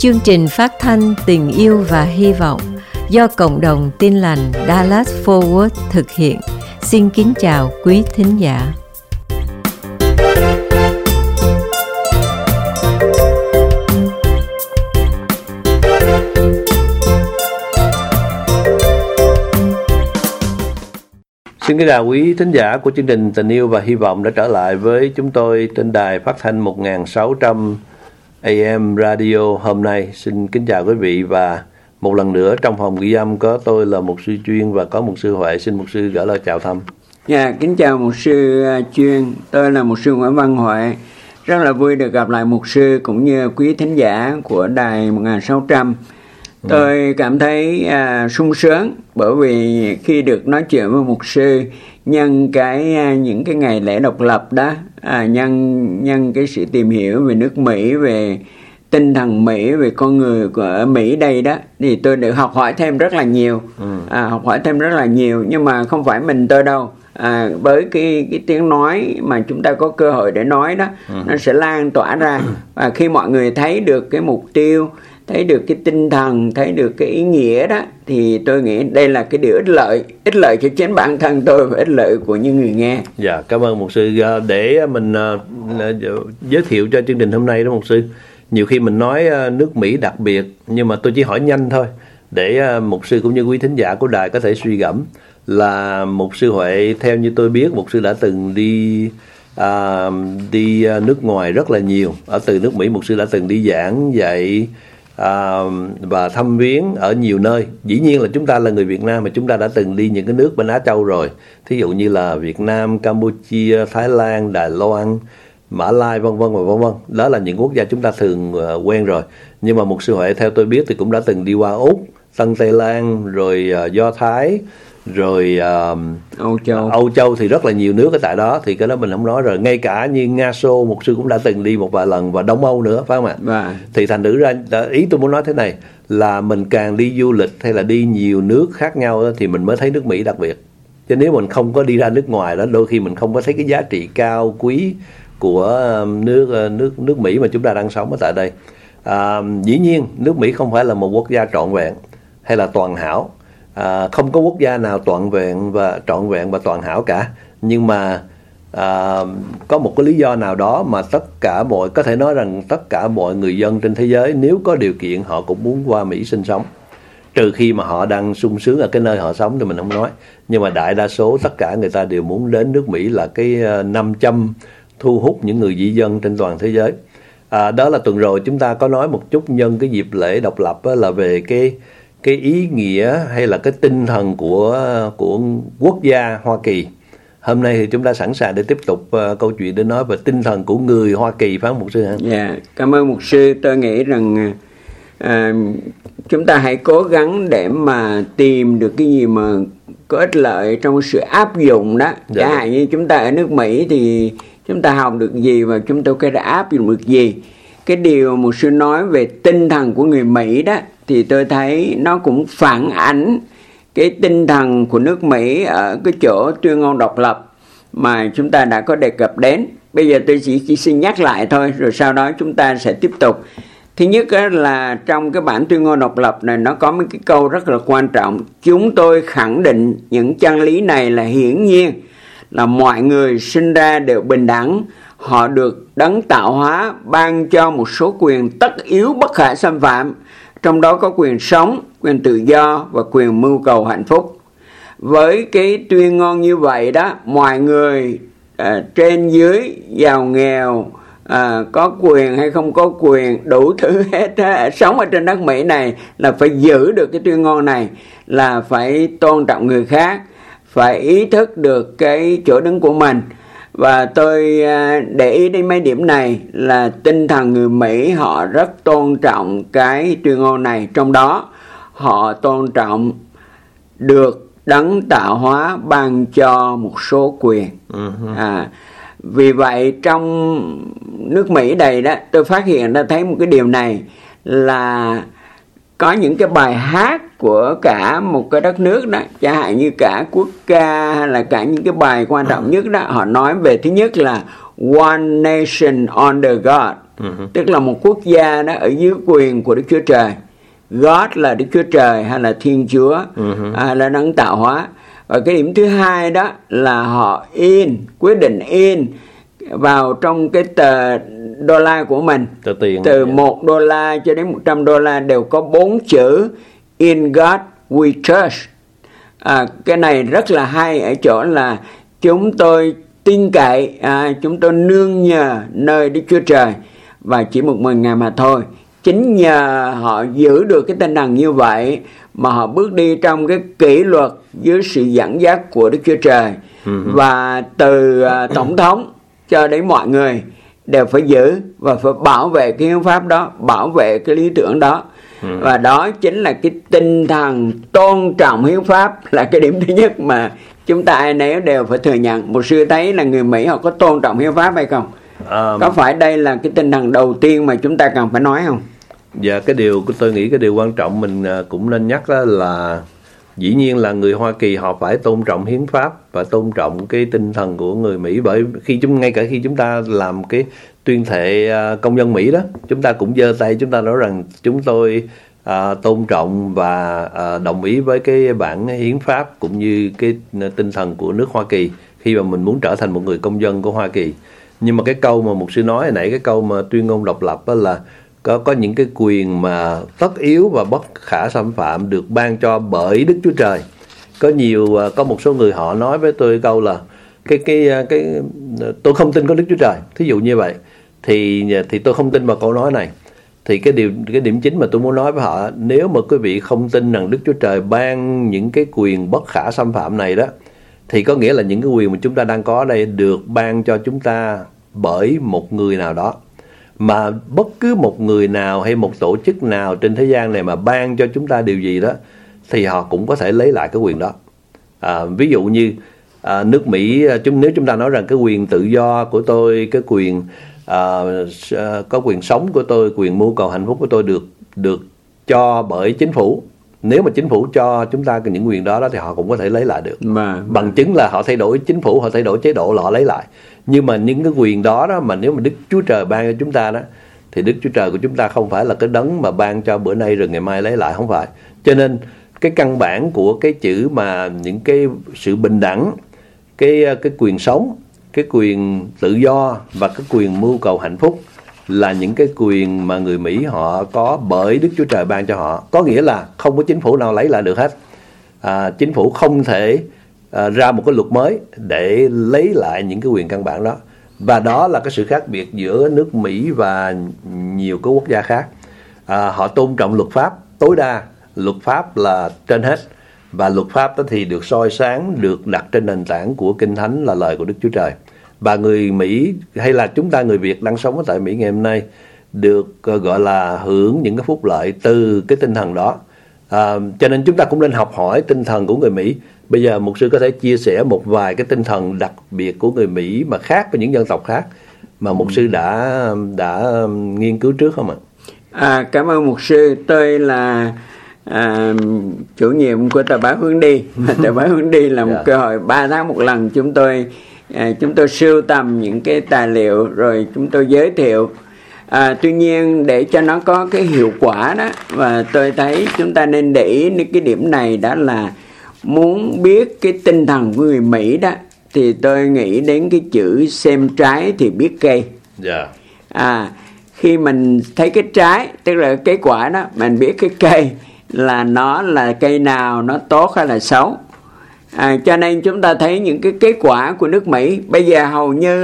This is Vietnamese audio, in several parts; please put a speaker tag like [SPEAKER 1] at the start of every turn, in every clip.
[SPEAKER 1] Chương trình phát thanh Tình yêu và hy vọng do Cộng đồng Tin lành Dallas Fort Worth thực hiện. Xin kính chào quý thính giả.
[SPEAKER 2] Xin kính chào quý thính giả của chương trình Tình yêu và hy vọng đã trở lại với chúng tôi trên đài phát thanh 1600 AM Radio hôm nay. Xin kính chào quý vị, và một lần nữa trong phòng ghi âm có tôi là mục sư Chuyên và có mục sư Huệ. Xin mục sư gửi lời chào thăm.
[SPEAKER 3] Kính chào mục sư Chuyên, tôi là mục sư Nguyễn Văn Huệ. Rất là vui được gặp lại mục sư cũng như quý thính giả của đài 1600. Tôi cảm thấy sung sướng bởi vì khi được nói chuyện với mục sư nhân những cái ngày lễ độc lập đó, nhân cái sự tìm hiểu về nước Mỹ, về tinh thần Mỹ, về con người của Mỹ đây đó, thì tôi được học hỏi thêm rất là nhiều. Nhưng mà không phải mình tôi đâu. Với cái tiếng nói mà chúng ta có cơ hội để nói đó, nó sẽ lan tỏa ra, và khi mọi người thấy được cái mục tiêu, thấy được cái tinh thần, thấy được cái ý nghĩa đó, thì tôi nghĩ đây là cái điều ích lợi cho chính bản thân tôi và ích lợi của những người nghe.
[SPEAKER 2] Dạ, cảm ơn mục sư. Để mình giới thiệu cho chương trình hôm nay đó mục sư, nhiều khi mình nói nước Mỹ đặc biệt, nhưng mà tôi chỉ hỏi nhanh thôi để mục sư cũng như quý thính giả của đài có thể suy gẫm. Là mục sư Huệ, theo như tôi biết, mục sư đã từng đi nước ngoài rất là nhiều. Ở từ nước Mỹ mục sư đã từng đi giảng dạy và thăm viếng ở nhiều nơi. Dĩ nhiên là chúng ta là người Việt Nam mà chúng ta đã từng đi những cái nước bên Á Châu rồi, thí dụ như là Việt Nam, Campuchia, Thái Lan, Đài Loan, Mã Lai, vân vân và vân vân. Đó là những quốc gia chúng ta thường quen rồi. Nhưng mà mục sư Huệ theo tôi biết thì cũng đã từng đi qua Úc, Tân Tây Lan, rồi Do Thái, rồi Âu Châu thì rất là nhiều nước ở tại đó, thì cái đó mình không nói rồi. Ngay cả như Nga Xô mục sư cũng đã từng đi một vài lần, và Đông Âu nữa, phải không ạ? Thì thành thử ra ý tôi muốn nói thế này là mình càng đi du lịch hay là đi nhiều nước khác nhau đó, thì mình mới thấy nước Mỹ đặc biệt. Chứ nếu mình không có đi ra nước ngoài đó, đôi khi mình không có thấy cái giá trị cao quý của nước Mỹ mà chúng ta đang sống ở tại đây. Dĩ nhiên nước Mỹ không phải là một quốc gia trọn vẹn hay là toàn hảo. Không có quốc gia nào trọn vẹn và toàn hảo cả, nhưng mà có một cái lý do nào đó mà có thể nói rằng tất cả mọi người dân trên thế giới, nếu có điều kiện họ cũng muốn qua Mỹ sinh sống, trừ khi mà họ đang sung sướng ở cái nơi họ sống thì mình không nói. Nhưng mà đại đa số tất cả người ta đều muốn đến nước Mỹ, là cái nam châm thu hút những người di dân trên toàn thế giới. Đó là tuần rồi chúng ta có nói một chút nhân cái dịp lễ độc lập là về cái ý nghĩa hay là cái tinh thần của quốc gia Hoa Kỳ. Hôm nay thì chúng ta sẵn sàng để tiếp tục câu chuyện để nói về tinh thần của người Hoa Kỳ, phải không mục sư hả?
[SPEAKER 3] Dạ, cảm ơn mục sư. Tôi nghĩ rằng chúng ta hãy cố gắng để mà tìm được cái gì mà có ích lợi trong sự áp dụng đó. Chẳng hạn như chúng ta ở nước Mỹ thì chúng ta học được gì và chúng ta có thể áp dụng được gì. Cái điều mục sư nói về tinh thần của người Mỹ đó, thì tôi thấy nó cũng phản ánh cái tinh thần của nước Mỹ ở cái chỗ tuyên ngôn độc lập mà chúng ta đã có đề cập đến. Bây giờ tôi chỉ xin nhắc lại thôi, rồi sau đó chúng ta sẽ tiếp tục. Thứ nhất là trong cái bản tuyên ngôn độc lập này nó có mấy cái câu rất là quan trọng. Chúng tôi khẳng định những chân lý này là hiển nhiên, là mọi người sinh ra đều bình đẳng. Họ được đấng tạo hóa ban cho một số quyền tất yếu bất khả xâm phạm, trong đó có quyền sống, quyền tự do và quyền mưu cầu hạnh phúc. Với cái tuyên ngôn như vậy đó, mọi người trên dưới, giàu nghèo, có quyền hay không có quyền, đủ thứ hết, sống ở trên đất Mỹ này là phải giữ được cái tuyên ngôn này, là phải tôn trọng người khác, phải ý thức được cái chỗ đứng của mình. Và tôi để ý đến mấy điểm này là tinh thần người Mỹ họ rất tôn trọng cái tuyên ngôn này. Trong đó họ tôn trọng được đấng tạo hóa ban cho một số quyền. Vì vậy trong nước Mỹ này đó, tôi phát hiện ra thấy một cái điều này là có những cái bài hát của cả một cái đất nước đó, chẳng hạn như cả quốc ca hay là cả những cái bài quan trọng nhất đó, họ nói về thứ nhất là One Nation Under God, Tức là một quốc gia đó ở dưới quyền của Đức Chúa Trời. God là Đức Chúa Trời hay là Thiên Chúa, hay là đấng tạo hóa. Và cái điểm thứ hai đó là họ quyết định in vào trong cái tờ đô la của mình,
[SPEAKER 2] tờ tiền,
[SPEAKER 3] từ $1 cho đến $100 đều có 4 chữ In God We Trust. Cái này rất là hay ở chỗ là chúng tôi tin cậy, chúng tôi nương nhờ nơi Đức Chúa Trời và chỉ một mình Ngài mà thôi. Chính nhờ họ giữ được cái tinh thần như vậy mà họ bước đi trong cái kỷ luật dưới sự dẫn dắt của Đức Chúa Trời. Và từ tổng thống cho đến mọi người đều phải giữ và phải bảo vệ cái hiến pháp đó, bảo vệ cái lý tưởng đó. Và đó chính là cái tinh thần tôn trọng hiến pháp, là cái điểm thứ nhất mà chúng ta ai nấy đều phải thừa nhận. Một sư thấy là người Mỹ họ có tôn trọng hiến pháp hay không? Có phải đây là cái tinh thần đầu tiên mà chúng ta cần phải nói không?
[SPEAKER 2] Dạ, cái điều tôi nghĩ cái điều quan trọng mình cũng nên nhắc đó là dĩ nhiên là người Hoa Kỳ họ phải tôn trọng hiến pháp và tôn trọng cái tinh thần của người Mỹ, bởi ngay cả khi chúng ta làm cái tuyên thệ công dân Mỹ đó, chúng ta cũng giơ tay chúng ta nói rằng chúng tôi tôn trọng và đồng ý với cái bản hiến pháp cũng như cái tinh thần của nước Hoa Kỳ khi mà mình muốn trở thành một người công dân của Hoa Kỳ. Nhưng mà cái câu mà mục sư nói hồi nãy, cái câu mà tuyên ngôn độc lập đó là có những cái quyền mà tất yếu và bất khả xâm phạm được ban cho bởi Đức Chúa Trời. Có một số người họ nói với tôi câu là tôi không tin có Đức Chúa Trời, thí dụ như vậy, thì tôi không tin vào câu nói này. Thì cái điểm chính mà tôi muốn nói với họ, nếu mà quý vị không tin rằng Đức Chúa Trời ban những cái quyền bất khả xâm phạm này đó, thì có nghĩa là những cái quyền mà chúng ta đang có ở đây được ban cho chúng ta bởi một người nào đó. Mà bất cứ một người nào hay một tổ chức nào trên thế gian này mà ban cho chúng ta điều gì đó, thì họ cũng có thể lấy lại cái quyền đó. Ví dụ như nước Mỹ, nếu chúng ta nói rằng cái quyền tự do của tôi, cái quyền có quyền sống của tôi, quyền mưu cầu hạnh phúc của tôi được cho bởi chính phủ. Nếu mà chính phủ cho chúng ta những quyền đó thì họ cũng có thể lấy lại được. Bằng chứng là họ thay đổi chính phủ, họ thay đổi chế độ là họ lấy lại. Nhưng mà những cái quyền đó mà nếu mà Đức Chúa Trời ban cho chúng ta đó, thì Đức Chúa Trời của chúng ta không phải là cái đấng mà ban cho bữa nay rồi ngày mai lấy lại, không phải. Cho nên cái căn bản của cái chữ mà những cái sự bình đẳng, cái quyền sống, cái quyền tự do và cái quyền mưu cầu hạnh phúc là những cái quyền mà người Mỹ họ có bởi Đức Chúa Trời ban cho họ. Có nghĩa là không có chính phủ nào lấy lại được hết. Chính phủ không thể ra một cái luật mới để lấy lại những cái quyền căn bản đó. Và đó là cái sự khác biệt giữa nước Mỹ và nhiều cái quốc gia khác. Họ tôn trọng luật pháp tối đa, luật pháp là trên hết. Và luật pháp đó thì được soi sáng, được đặt trên nền tảng của Kinh Thánh là lời của Đức Chúa Trời. Và người Mỹ hay là chúng ta người Việt đang sống ở tại Mỹ ngày hôm nay được gọi là hưởng những cái phúc lợi từ cái tinh thần đó. Cho nên chúng ta cũng nên học hỏi tinh thần của người Mỹ. Bây giờ mục sư có thể chia sẻ một vài cái tinh thần đặc biệt của người Mỹ mà khác với những dân tộc khác mà mục sư đã nghiên cứu trước không ạ?
[SPEAKER 3] Cảm ơn mục sư. Tôi là chủ nhiệm của tờ báo Hướng Đi. Tờ báo Hướng Đi là một cơ hội 3 tháng một lần chúng tôi sưu tầm những cái tài liệu rồi chúng tôi giới thiệu. Tuy nhiên để cho nó có cái hiệu quả đó, và tôi thấy chúng ta nên để ý đến cái điểm này, đó là muốn biết cái tinh thần của người Mỹ đó, thì tôi nghĩ đến cái chữ xem trái thì biết cây. Khi mình thấy cái trái, tức là cái quả đó, mình biết cái cây là nó là cây nào, nó tốt hay là xấu. Cho nên chúng ta thấy những cái kết quả của nước Mỹ bây giờ hầu như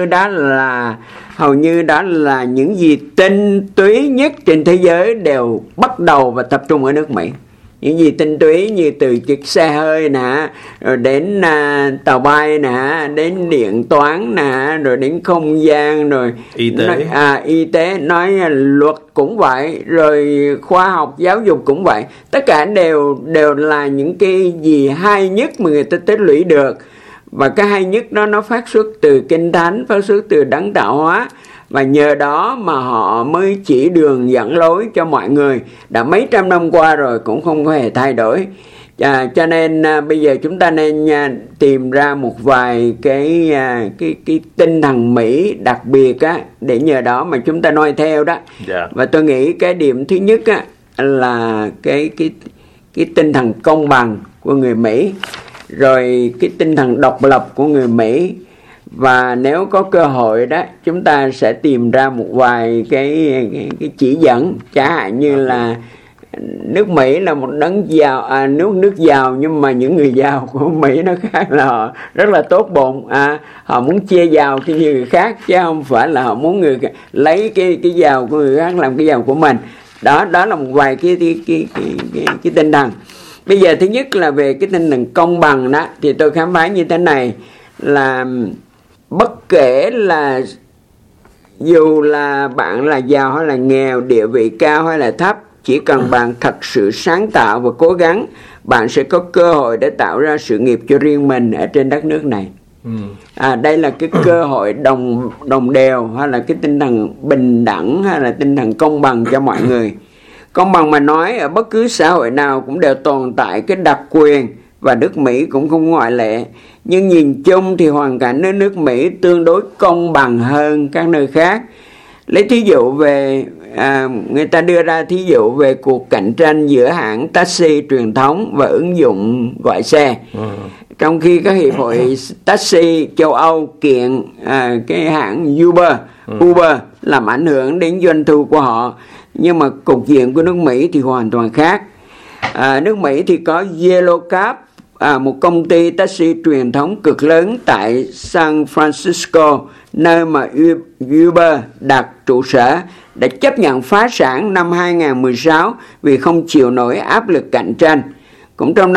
[SPEAKER 3] đó là những gì tinh túy nhất trên thế giới đều bắt đầu và tập trung ở nước Mỹ. Những gì tinh túy như từ chiếc xe hơi nè, rồi đến tàu bay nè, đến điện toán nè, rồi đến không gian, rồi y tế, nói luật cũng vậy, rồi khoa học giáo dục cũng vậy. Tất cả đều là những cái gì hay nhất mà người ta tích lũy được. Và cái hay nhất đó nó phát xuất từ Kinh Thánh, phát xuất từ đấng tạo hóa. Và nhờ đó mà họ mới chỉ đường dẫn lối cho mọi người. Đã mấy trăm năm qua rồi cũng không có hề thay đổi. Cho nên bây giờ chúng ta nên tìm ra một vài cái tinh thần Mỹ đặc biệt á, để nhờ đó mà chúng ta noi theo đó. Và tôi nghĩ cái điểm thứ nhất á, là cái tinh thần công bằng của người Mỹ, rồi cái tinh thần độc lập của người Mỹ. Và nếu có cơ hội đó, chúng ta sẽ tìm ra một vài cái chỉ dẫn, chẳng hạn như là nước Mỹ là một nước giàu, nhưng mà những người giàu của Mỹ nó khác, là họ rất là tốt bụng, họ muốn chia giàu cho người khác, chứ không phải là họ muốn lấy cái giàu của người khác làm cái giàu của mình. Đó là một vài cái tinh thần. Bây giờ thứ nhất là về cái tinh thần công bằng đó, thì tôi khám phá như thế này, là bất kể là dù là bạn là giàu hay là nghèo, địa vị cao hay là thấp, chỉ cần bạn thật sự sáng tạo và cố gắng, bạn sẽ có cơ hội để tạo ra sự nghiệp cho riêng mình ở trên đất nước này. Đây là cái cơ hội đồng đều, hay là cái tinh thần bình đẳng, hay là tinh thần công bằng cho mọi người. Công bằng mà nói, ở bất cứ xã hội nào cũng đều tồn tại cái đặc quyền, và nước Mỹ cũng không ngoại lệ. Nhưng nhìn chung thì hoàn cảnh ở nước Mỹ tương đối công bằng hơn các nơi khác. Lấy thí dụ về người ta đưa ra thí dụ về cuộc cạnh tranh giữa hãng taxi truyền thống và ứng dụng gọi xe. Trong khi các hiệp hội taxi châu Âu kiện cái hãng Uber làm ảnh hưởng đến doanh thu của họ, nhưng mà cục diện của nước Mỹ thì hoàn toàn khác. Nước Mỹ thì có Yellow Cab, một công ty taxi truyền thống cực lớn tại San Francisco, nơi mà Uber đặt trụ sở, đã chấp nhận phá sản năm 2016 vì không chịu nổi áp lực cạnh tranh. Cũng trong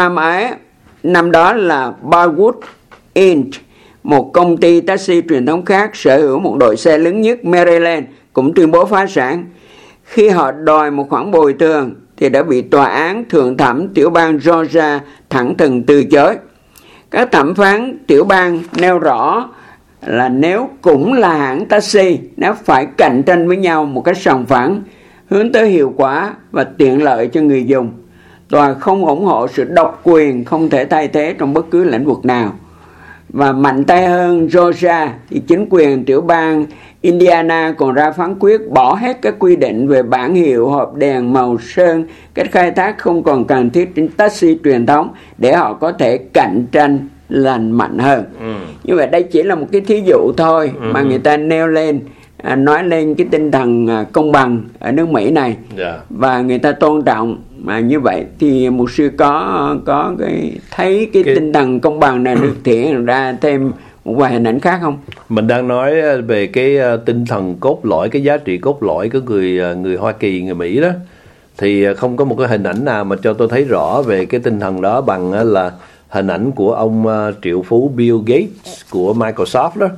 [SPEAKER 3] năm đó là Barwood Inc., một công ty taxi truyền thống khác sở hữu một đội xe lớn nhất Maryland, cũng tuyên bố phá sản. Khi họ đòi một khoản bồi thường thì đã bị tòa án thượng thẩm tiểu bang Georgia thẳng thừng từ chối. Các thẩm phán tiểu bang nêu rõ là nếu cũng là hãng taxi, nó phải cạnh tranh với nhau một cách sòng phẳng, hướng tới hiệu quả và tiện lợi cho người dùng. Tòa không ủng hộ sự độc quyền không thể thay thế trong bất cứ lĩnh vực nào. Và mạnh tay hơn Georgia thì chính quyền tiểu bang Indiana còn ra phán quyết bỏ hết các quy định về bảng hiệu, hộp đèn, màu sơn, cách khai thác không còn cần thiết trên taxi truyền thống, để họ có thể cạnh tranh lành mạnh hơn. Như vậy đây chỉ là một cái thí dụ thôi mà người ta nêu lên, nói lên cái tinh thần công bằng ở nước Mỹ này. Và người ta tôn trọng. Mà như vậy thì mục sư có thấy cái tinh thần công bằng này được thể hiện ra thêm một vài hình ảnh khác không?
[SPEAKER 2] Mình đang nói về cái tinh thần cốt lõi, cái giá trị cốt lõi của người Hoa Kỳ, người Mỹ đó, thì không có một cái hình ảnh nào mà cho tôi thấy rõ về cái tinh thần đó bằng là hình ảnh của ông triệu phú Bill Gates của Microsoft đó.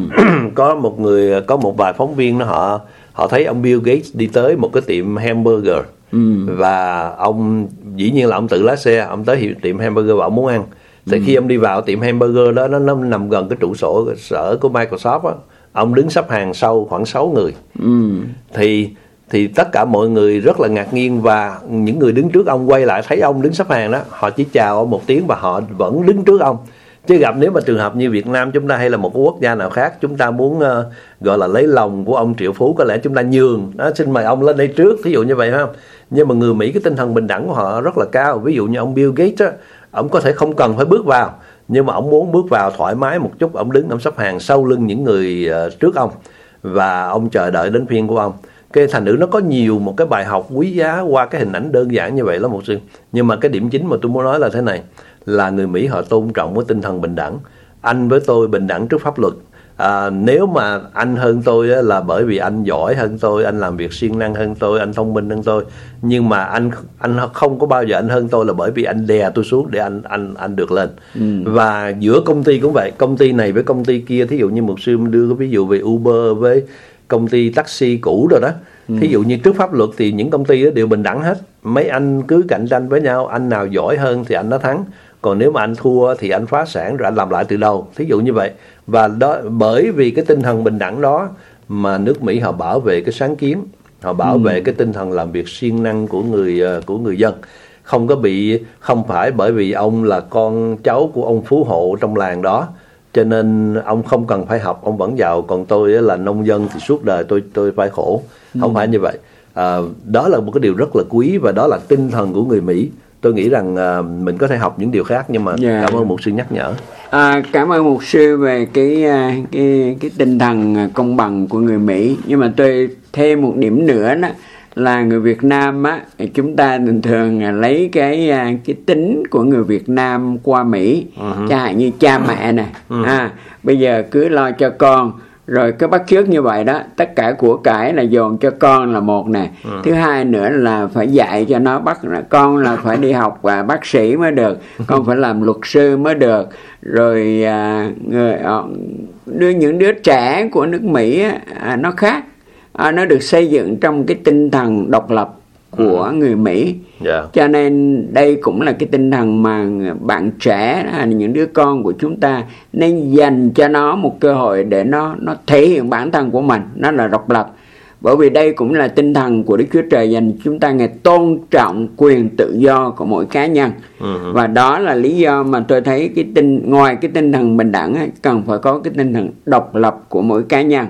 [SPEAKER 2] Có một vài phóng viên đó, họ thấy ông Bill Gates đi tới một cái tiệm hamburger, và ông dĩ nhiên là ông tự lái xe, ông tới tiệm hamburger và ông muốn ăn. Thì khi ông đi vào tiệm hamburger đó, nó nằm gần cái trụ sở của Microsoft đó, ông đứng xếp hàng sau khoảng 6 người. Thì tất cả mọi người rất là ngạc nhiên, và những người đứng trước ông quay lại thấy ông đứng xếp hàng đó, họ chỉ chào ông một tiếng và họ vẫn đứng trước ông. Chứ gặp nếu mà trường hợp như Việt Nam chúng ta hay là một quốc gia nào khác, chúng ta muốn gọi là lấy lòng của ông triệu phú, có lẽ chúng ta nhường đó, xin mời ông lên đây trước, thí dụ như vậy, phải không? Nhưng mà người Mỹ cái tinh thần bình đẳng của họ rất là cao. Ví dụ như ông Bill Gates á, ông có thể không cần phải bước vào, nhưng mà ông muốn bước vào thoải mái một chút, ông đứng ông xếp hàng sau lưng những người trước ông, và ông chờ đợi đến phiên của ông. Cái thành nữ nó có nhiều một cái bài học quý giá qua cái hình ảnh đơn giản như vậy lắm một sư. Nhưng mà cái điểm chính mà tôi muốn nói là thế này, là người Mỹ họ tôn trọng cái tinh thần bình đẳng. Anh với tôi bình đẳng trước pháp luật. Nếu mà anh hơn tôi là bởi vì anh giỏi hơn tôi, anh làm việc siêng năng hơn tôi, anh thông minh hơn tôi. Nhưng mà anh không có bao giờ anh hơn tôi là bởi vì anh đè tôi xuống để anh được lên. Và giữa công ty cũng vậy, công ty này với công ty kia, thí dụ như một sư đưa cái ví dụ về Uber với công ty taxi cũ rồi đó. Thí dụ như trước pháp luật thì những công ty đó đều bình đẳng hết. Mấy anh cứ cạnh tranh với nhau, anh nào giỏi hơn thì anh nó thắng. Còn nếu mà anh thua thì anh phá sản rồi anh làm lại từ đầu, thí dụ như vậy. Và đó, bởi vì cái tinh thần bình đẳng đó mà nước Mỹ họ bảo vệ cái sáng kiến, họ bảo vệ cái tinh thần làm việc siêng năng của người dân. không phải bởi vì ông là con cháu của ông phú hộ trong làng đó cho nên ông không cần phải học, ông vẫn giàu, còn tôi là nông dân thì suốt đời tôi phải khổ. Không phải như vậy. Đó là một cái điều rất là quý và đó là tinh thần của người Mỹ. Tôi nghĩ rằng mình có thể học những điều khác, nhưng mà cảm ơn mục sư nhắc nhở.
[SPEAKER 3] Cảm ơn mục sư về cái tinh thần công bằng của người Mỹ. Nhưng mà tôi thêm một điểm nữa đó là người Việt Nam á, chúng ta thường lấy cái tính của người Việt Nam qua Mỹ. Chẳng hạn như cha mẹ nè, bây giờ cứ lo cho con, rồi cứ bắt chước như vậy đó, tất cả của cải là dồn cho con là một nè. Thứ hai nữa là phải dạy cho nó con là phải đi học và bác sĩ mới được, con phải làm luật sư mới được. Rồi những đứa trẻ của nước Mỹ nó khác, nó được xây dựng trong cái tinh thần độc lập của người Mỹ. Cho nên đây cũng là cái tinh thần mà bạn trẻ, những đứa con của chúng ta nên dành cho nó một cơ hội để nó thể hiện bản thân của mình, nó là độc lập. Bởi vì đây cũng là tinh thần của Đức Chúa Trời dành chúng ta, Ngài tôn trọng quyền tự do của mỗi cá nhân. Và đó là lý do mà tôi thấy ngoài cái tinh thần bình đẳng ấy, cần phải có cái tinh thần độc lập của mỗi cá nhân.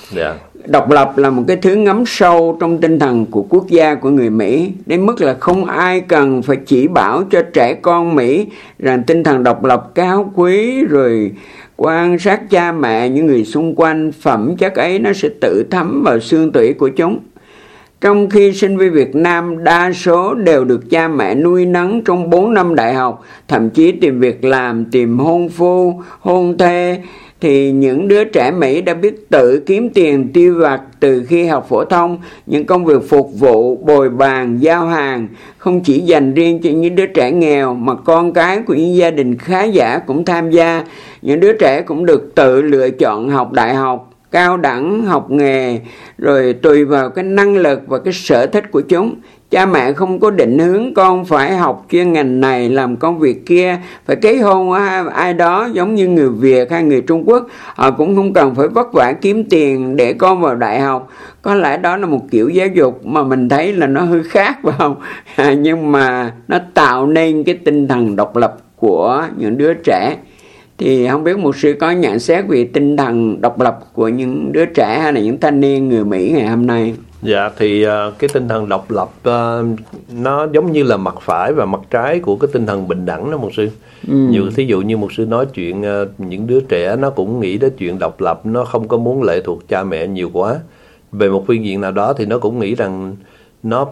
[SPEAKER 3] Độc lập là một cái thứ ngấm sâu trong tinh thần của quốc gia của người Mỹ, đến mức là không ai cần phải chỉ bảo cho trẻ con Mỹ rằng tinh thần độc lập cao quý, rồi quan sát cha mẹ, những người xung quanh, phẩm chất ấy nó sẽ tự thấm vào xương tủy của chúng. Trong khi sinh viên Việt Nam đa số đều được cha mẹ nuôi nấng trong 4 năm đại học, thậm chí tìm việc làm, tìm hôn phu, hôn thê, thì những đứa trẻ Mỹ đã biết tự kiếm tiền tiêu vặt từ khi học phổ thông. Những công việc phục vụ, bồi bàn, giao hàng không chỉ dành riêng cho những đứa trẻ nghèo, mà con cái của những gia đình khá giả cũng tham gia. Những đứa trẻ cũng được tự lựa chọn học đại học, cao đẳng, học nghề, rồi tùy vào cái năng lực và cái sở thích của chúng. Cha mẹ không có định hướng con phải học chuyên ngành này, làm công việc kia, phải kết hôn với ai đó giống như người Việt hay người Trung Quốc. Họ cũng không cần phải vất vả kiếm tiền để con vào đại học. Có lẽ đó là một kiểu giáo dục mà mình thấy là nó hơi khác, phải không? Nhưng mà nó tạo nên cái tinh thần độc lập của những đứa trẻ. Thì không biết mục sư có nhận xét về tinh thần độc lập của những đứa trẻ hay là những thanh niên người Mỹ ngày hôm nay?
[SPEAKER 2] Dạ, thì cái tinh thần độc lập nó giống như là mặt phải và mặt trái của cái tinh thần bình đẳng đó mục sư. Thí dụ như mục sư nói chuyện những đứa trẻ nó cũng nghĩ đến chuyện độc lập, nó không có muốn lệ thuộc cha mẹ nhiều quá. Về một phương diện nào đó thì nó cũng nghĩ rằng nó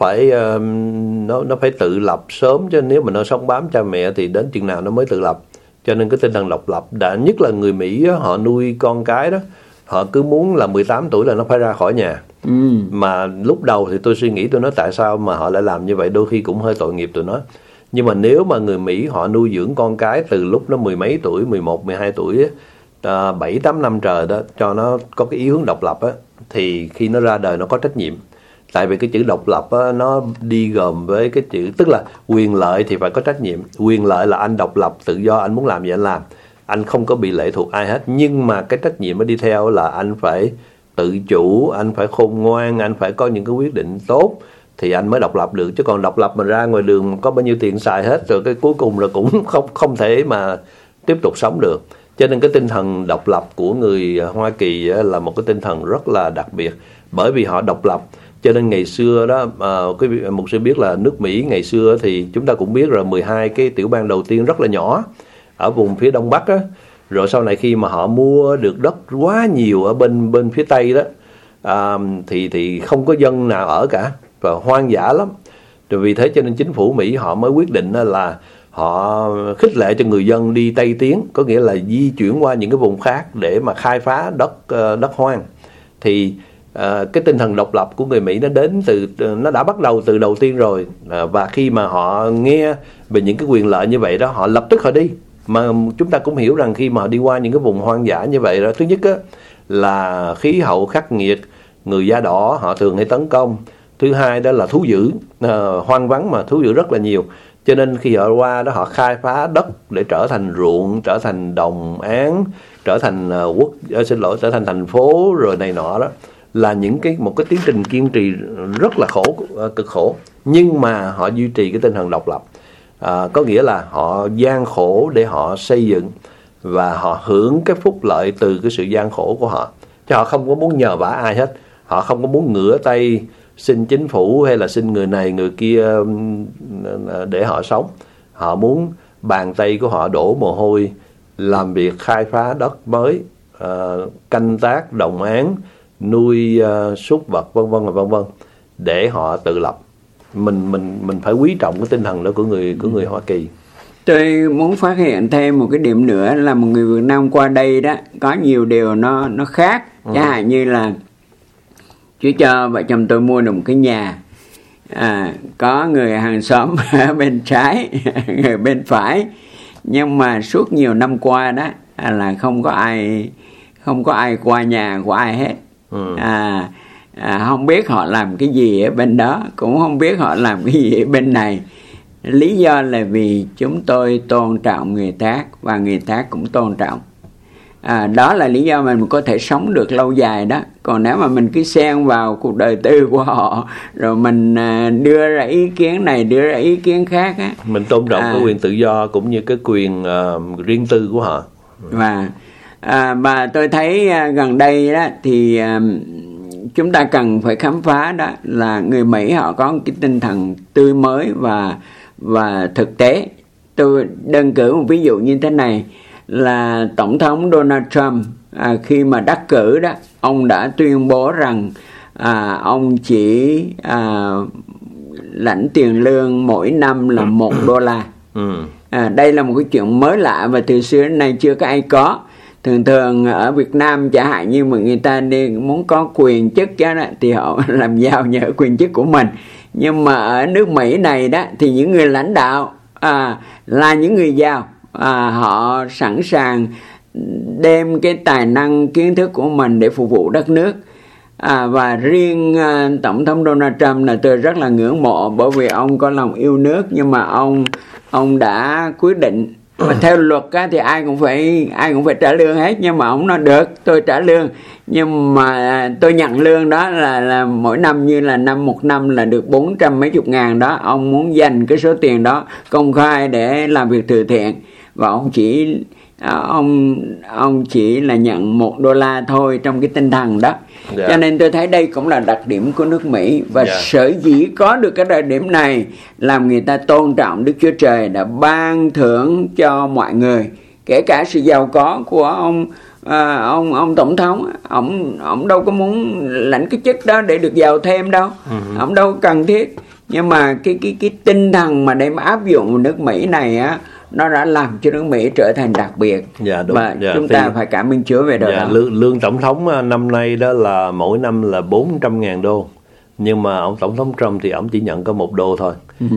[SPEAKER 2] phải tự lập sớm, chứ nếu mà nó sống bám cha mẹ thì đến chừng nào nó mới tự lập. Cho nên cái tinh thần độc lập nhất là người Mỹ họ nuôi con cái đó, họ cứ muốn là 18 tuổi là nó phải ra khỏi nhà. Mà lúc đầu thì tôi suy nghĩ, tôi nói tại sao mà họ lại làm như vậy, đôi khi cũng hơi tội nghiệp tụi nó. Nhưng mà nếu mà người Mỹ họ nuôi dưỡng con cái từ lúc nó mười mấy tuổi, 11, 12 tuổi, 7-8 năm trời đó, cho nó có cái ý hướng độc lập á, thì khi nó ra đời nó có trách nhiệm. Tại vì cái chữ độc lập á, nó đi gồm với cái chữ, tức là quyền lợi thì phải có trách nhiệm. Quyền lợi là anh độc lập, tự do, anh muốn làm gì anh làm, anh không có bị lệ thuộc ai hết. Nhưng mà cái trách nhiệm nó đi theo là anh phải tự chủ, anh phải khôn ngoan, anh phải có những cái quyết định tốt thì anh mới độc lập được. Chứ còn độc lập mà ra ngoài đường có bao nhiêu tiền xài hết rồi, cái cuối cùng là cũng không thể mà tiếp tục sống được. Cho nên cái tinh thần độc lập của người Hoa Kỳ là một cái tinh thần rất là đặc biệt, bởi vì họ độc lập. Cho nên ngày xưa đó, mục sư biết là nước Mỹ ngày xưa thì chúng ta cũng biết rồi, 12 cái tiểu bang đầu tiên rất là nhỏ ở vùng phía Đông Bắc á. Rồi sau này khi mà họ mua được đất quá nhiều ở bên phía Tây đó, thì không có dân nào ở cả và hoang dã lắm. Rồi vì thế cho nên chính phủ Mỹ họ mới quyết định là họ khích lệ cho người dân đi Tây tiến, có nghĩa là di chuyển qua những cái vùng khác để mà khai phá đất hoang. Thì cái tinh thần độc lập của người Mỹ nó đã bắt đầu từ đầu tiên rồi, và khi mà họ nghe về những cái quyền lợi như vậy đó, họ lập tức họ đi. Mà chúng ta cũng hiểu rằng khi mà đi qua những cái vùng hoang dã như vậy đó, thứ nhất á, là khí hậu khắc nghiệt, người da đỏ họ thường hay tấn công. Thứ hai đó là thú dữ, hoang vắng mà thú dữ rất là nhiều. Cho nên khi họ qua đó, họ khai phá đất để trở thành ruộng, trở thành đồng áng, trở thành trở thành thành phố rồi này nọ đó, là một cái tiến trình kiên trì rất là cực khổ. Nhưng mà họ duy trì cái tinh thần độc lập. có nghĩa là họ gian khổ để họ xây dựng và họ hưởng cái phúc lợi từ cái sự gian khổ của họ, chứ họ không có muốn nhờ vả ai hết. Họ không có muốn ngửa tay xin chính phủ hay là xin người này người kia để họ sống. Họ muốn bàn tay của họ đổ mồ hôi làm việc khai phá đất mới, canh tác đồng áng, nuôi súc vật vân vân để họ tự lập. Mình phải quý trọng cái tinh thần đó của người Hoa Kỳ.
[SPEAKER 3] Tôi muốn phát hiện thêm một cái điểm nữa là một người Việt Nam qua đây đó có nhiều điều nó khác. Chẳng hạn như là Chúa cho vợ chồng tôi mua được một cái nhà, có người hàng xóm bên trái, người bên phải, nhưng mà suốt nhiều năm qua đó là không có ai qua nhà của ai hết. Không biết họ làm cái gì ở bên đó, cũng không biết họ làm cái gì ở bên này. Lý do là vì chúng tôi tôn trọng người khác và người khác cũng tôn trọng. Đó là lý do mình có thể sống được lâu dài đó. Còn nếu mà mình cứ xen vào cuộc đời tư của họ, rồi mình đưa ra ý kiến này, đưa ra ý kiến khác á,
[SPEAKER 2] mình tôn trọng cái quyền tự do cũng như cái quyền riêng tư của họ.
[SPEAKER 3] Và tôi thấy gần đây đó thì chúng ta cần phải khám phá đó là người Mỹ họ có một cái tinh thần tươi mới và thực tế. Tôi đơn cử một ví dụ như thế này là Tổng thống Donald Trump khi mà đắc cử đó, ông đã tuyên bố rằng ông chỉ lãnh tiền lương mỗi năm là $1. Đây là một cái chuyện mới lạ và từ xưa đến nay chưa có ai có. Thường ở Việt Nam chẳng hạn như mà người ta đi muốn có quyền chức đó, thì họ làm giàu nhờ quyền chức của mình. Nhưng mà ở nước Mỹ này đó thì những người lãnh đạo là những người giàu, họ sẵn sàng đem cái tài năng kiến thức của mình để phục vụ đất nước. Và riêng Tổng thống Donald Trump là tôi rất là ngưỡng mộ, bởi vì ông có lòng yêu nước, nhưng mà ông đã quyết định. Mà theo luật thì ai cũng phải trả lương hết, nhưng mà ông nói được, tôi trả lương, nhưng mà tôi nhận lương đó là mỗi năm, như là một năm là được 400 mấy chục ngàn đó. Ông muốn dành cái số tiền đó công khai để làm việc từ thiện, và ông chỉ là nhận $1 thôi trong cái tinh thần đó. Cho nên tôi thấy đây cũng là đặc điểm của nước Mỹ, và sở dĩ có được cái đặc điểm này làm người ta tôn trọng Đức Chúa Trời đã ban thưởng cho mọi người, kể cả sự giàu có của ông tổng thống. Ông đâu có muốn lãnh cái chức đó để được giàu thêm đâu, ông đâu cần thiết. Nhưng mà cái tinh thần mà để mà áp dụng vào nước Mỹ này á, nó đã làm cho nước Mỹ trở thành đặc biệt. Và chúng ta phải cảm ơn Chúa về điều đó.
[SPEAKER 2] Lương tổng thống năm nay đó là mỗi năm là $400,000, nhưng mà ông tổng thống Trump thì ông chỉ nhận có $1 thôi.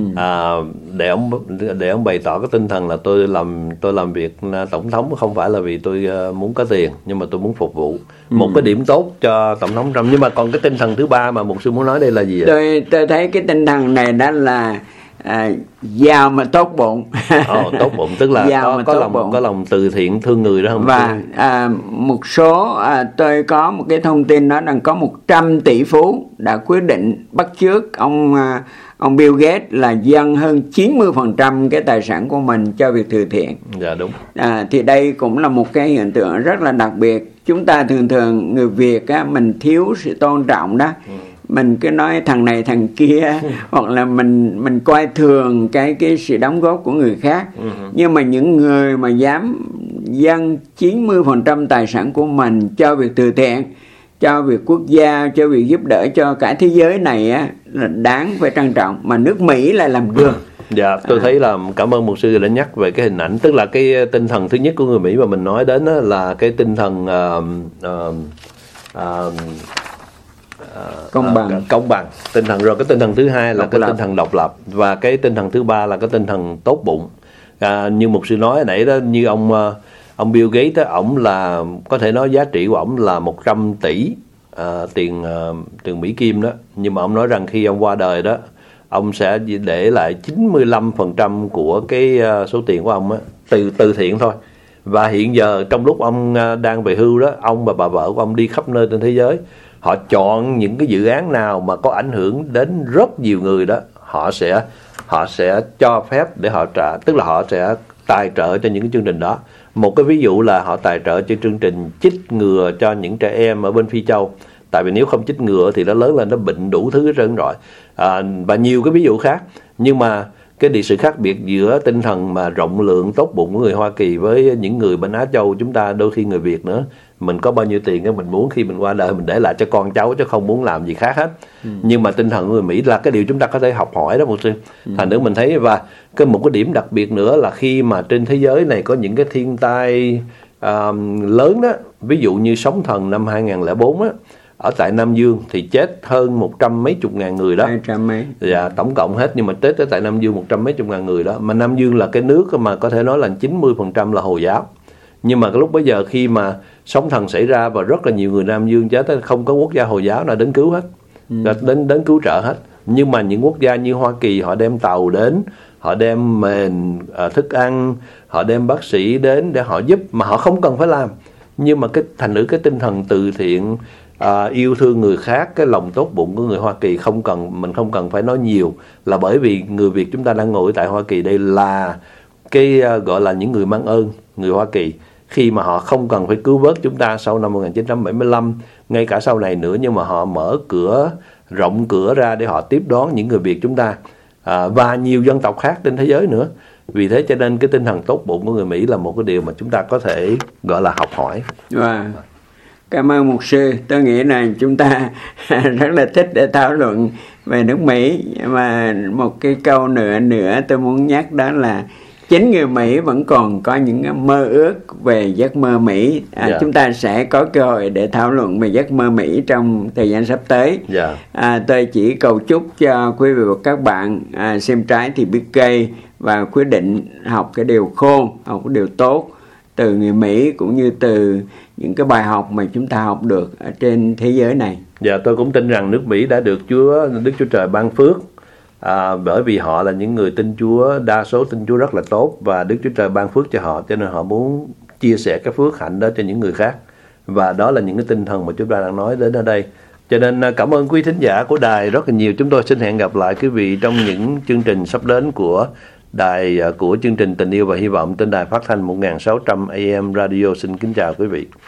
[SPEAKER 2] Để ông bày tỏ cái tinh thần là tôi làm việc tổng thống không phải là vì tôi muốn có tiền, nhưng mà tôi muốn phục vụ. Một cái điểm tốt cho tổng thống Trump. Nhưng mà còn cái tinh thần thứ ba mà mục sư muốn nói đây là gì vậy?
[SPEAKER 3] Tôi thấy cái tinh thần này đó là giàu mà tốt bụng.
[SPEAKER 2] Tốt bụng tức là có lòng từ thiện thương người đó không?
[SPEAKER 3] Và một số tôi có một cái thông tin đó rằng có 100 tỷ phú đã quyết định bắt chước ông Bill Gates là dâng hơn 90% cái tài sản của mình cho việc từ thiện.
[SPEAKER 2] Dạ đúng.
[SPEAKER 3] Thì đây cũng là một cái hiện tượng rất là đặc biệt. Chúng ta thường người Việt á, mình thiếu sự tôn trọng đó. Mình cứ nói thằng này thằng kia, hoặc là mình coi thường cái sự đóng góp của người khác. Nhưng mà những người mà dám dâng 90% tài sản của mình cho việc từ thiện, cho việc quốc gia, cho việc giúp đỡ cho cả thế giới này á, là đáng phải trân trọng. Mà nước Mỹ lại làm được.
[SPEAKER 2] Dạ, tôi thấy là cảm ơn mục sư đã nhắc về cái hình ảnh. Tức là cái tinh thần thứ nhất của người Mỹ mà mình nói đến là cái tinh thần công bằng tinh thần. Rồi cái tinh thần thứ hai là cái tinh thần độc lập, và cái tinh thần thứ ba là cái tinh thần tốt bụng. Như mục sư nói nãy đó, như ông Bill Gates đó, ổng là có thể nói giá trị của ổng là 100 tỷ tiền Mỹ Kim đó, nhưng mà ông nói rằng khi ông qua đời đó, ông sẽ để lại 95% của cái số tiền của ông á, từ thiện thôi. Và hiện giờ trong lúc ông đang về hưu đó, ông và bà vợ của ông đi khắp nơi trên thế giới. Họ chọn những cái dự án nào mà có ảnh hưởng đến rất nhiều người đó, họ sẽ họ sẽ cho phép để họ trả, tức là họ sẽ tài trợ cho những cái chương trình đó. Một cái ví dụ là họ tài trợ cho chương trình chích ngừa cho những trẻ em ở bên Phi Châu, tại vì nếu không chích ngừa thì nó lớn lên nó bệnh đủ thứ hết trơn rồi, và nhiều cái ví dụ khác. Nhưng mà cái sự khác biệt giữa tinh thần mà rộng lượng tốt bụng của người Hoa Kỳ với những người bên Á Châu chúng ta, đôi khi người Việt nữa, mình có bao nhiêu tiền cái mình muốn khi mình qua đời mình để lại cho con cháu chứ không muốn làm gì khác hết. Nhưng mà tinh thần của người Mỹ là cái điều chúng ta có thể học hỏi đó, một sư. Thành nữa mình thấy, và một cái điểm đặc biệt nữa là khi mà trên thế giới này có những cái thiên tai lớn đó, ví dụ như sóng thần năm 2004 á, ở tại Nam Dương thì chết hơn 100 mấy chục ngàn người đó.
[SPEAKER 3] 200 mấy.
[SPEAKER 2] Dạ, tổng cộng hết, nhưng mà chết ở tại Nam Dương 100 mấy chục ngàn người đó. Mà Nam Dương là cái nước mà có thể nói là 90% là Hồi giáo. Nhưng mà cái lúc bấy giờ khi mà sóng thần xảy ra và rất là nhiều người Nam Dương chết, không có quốc gia Hồi giáo nào đến cứu hết, đến cứu trợ hết. Nhưng mà những quốc gia như Hoa Kỳ họ đem tàu đến, họ đem mền, thức ăn, họ đem bác sĩ đến để họ giúp mà họ không cần phải làm. Nhưng mà thành nữ cái tinh thần từ thiện, yêu thương người khác, cái lòng tốt bụng của người Hoa Kỳ mình không cần phải nói nhiều, là bởi vì người Việt chúng ta đang ngồi tại Hoa Kỳ đây là cái gọi là những người mang ơn người Hoa Kỳ, khi mà họ không cần phải cứu vớt chúng ta sau năm 1975, ngay cả sau này nữa, nhưng mà họ mở rộng cửa ra để họ tiếp đón những người Việt chúng ta, và nhiều dân tộc khác trên thế giới nữa. Vì thế cho nên cái tinh thần tốt bụng của người Mỹ là một cái điều mà chúng ta có thể gọi là học hỏi.
[SPEAKER 3] Cảm ơn mục sư. Tôi nghĩ là chúng ta rất là thích để thảo luận về nước Mỹ. Mà một cái câu nữa tôi muốn nhắc, đó là chính người Mỹ vẫn còn có những mơ ước về giấc mơ Mỹ. Chúng ta sẽ có cơ hội để thảo luận về giấc mơ Mỹ trong thời gian sắp tới. Tôi chỉ cầu chúc cho quý vị và các bạn xem trái thì biết cây, và quyết định học cái điều khôn, học cái điều tốt từ người Mỹ, cũng như từ những cái bài học mà chúng ta học được ở trên thế giới này.
[SPEAKER 2] Tôi cũng tin rằng nước Mỹ đã được Đức Chúa Trời ban phước, bởi vì họ là những người tin Chúa, đa số tin Chúa rất là tốt, và Đức Chúa Trời ban phước cho họ, cho nên họ muốn chia sẻ cái phước hạnh đó cho những người khác. Và đó là những cái tinh thần mà chúng ta đang nói đến ở đây. Cho nên cảm ơn quý thính giả của đài rất là nhiều. Chúng tôi xin hẹn gặp lại quý vị trong những chương trình sắp đến của đài, của chương trình Tình Yêu và Hy Vọng trên đài phát thanh 1600 AM Radio. Xin kính chào quý vị.